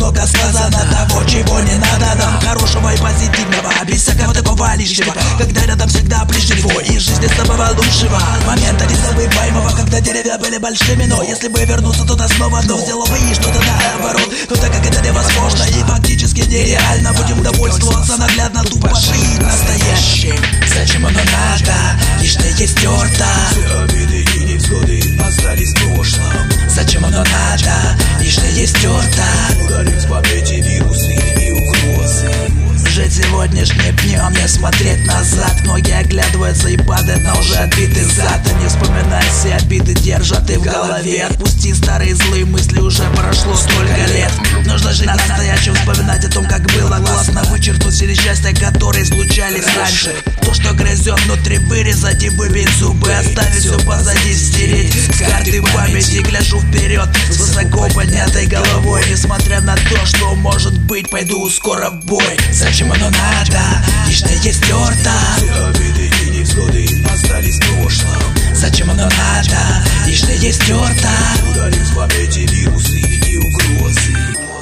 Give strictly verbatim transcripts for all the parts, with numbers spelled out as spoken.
много сказано того, чего не надо нам. Хорошего и позитивного, без всякого такого лишнего, когда рядом всегда ближе твой и жизни самого лучшего момента незабываемого, когда деревья были большими. Но если бы вернуться туда снова, то взяло бы и что-то наоборот. Но так как это невозможно и фактически нереально, будем довольствоваться наглядно, тупо жить настоящим. Зачем оно надо? Лишнее стерто. Все обиды и невзгоды остались в прошлом. Зачем оно надо? Лишнее стерто. Удалить с памяти вирусы и угрозы. Жить сегодняшним днем, не смотреть назад. Многие оглядываются и падают на уже отбитый зад. И не вспоминай, все обиды держат и в голове. Отпусти старые злые мысли, уже прошло столько лет. Нужно жить настоящим, вспоминать о том, как было классно. Вычеркнуть все несчастья, которые случались раньше. То, что грызет внутри, вырезать и выбить зубы. Оставить все позади, стереть с карты памяти. Гляжу вперед с высоко поднятой головой. Несмотря на то, что может быть, пойду скоро в бой. Зачем оно надо? Лишнее стерто. Все обиды и невзгоды остались в прошлом. Зачем оно надо? Лишнее стерто. Удалить с памяти вирусы и угрозы.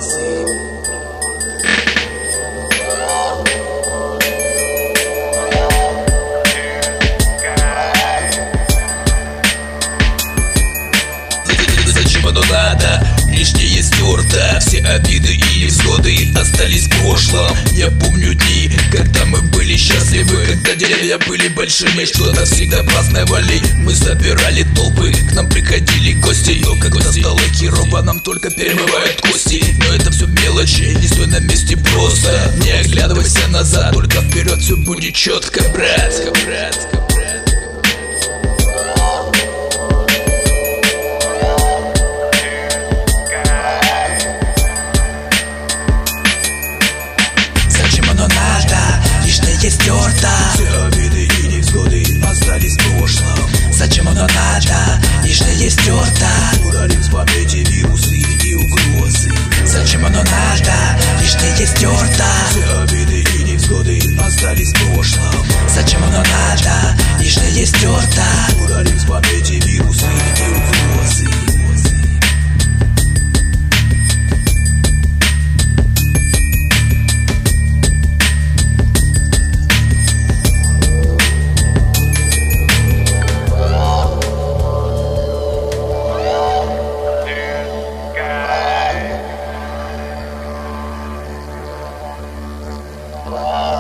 Зачем оно надо? Лишнее стерто. Все обиды и невзгоды остались в прошлом. Я помню дни, когда мы были счастливы, когда деревья были большими, что-то всегда праздновали. Мы собирали толпы, к нам приходили гости. Но когда стало херово, нам только перемывают кости. Но это все мелочи, не стой на месте просто. Не оглядывайся назад, только вперед, все будет четко, брат, брат. Стерто. Все обиды и невзгоды остались в прошлом. Зачем оно надо? Лишнее стерто. Удалить с памяти вирусы и угрозы. Зачем оно надо? Лишнее стерто. Все обиды и невзгоды остались в прошлом. Зачем оно надо? Лишнее стерто. Удалить с памяти вирусы и угрозы. Wow.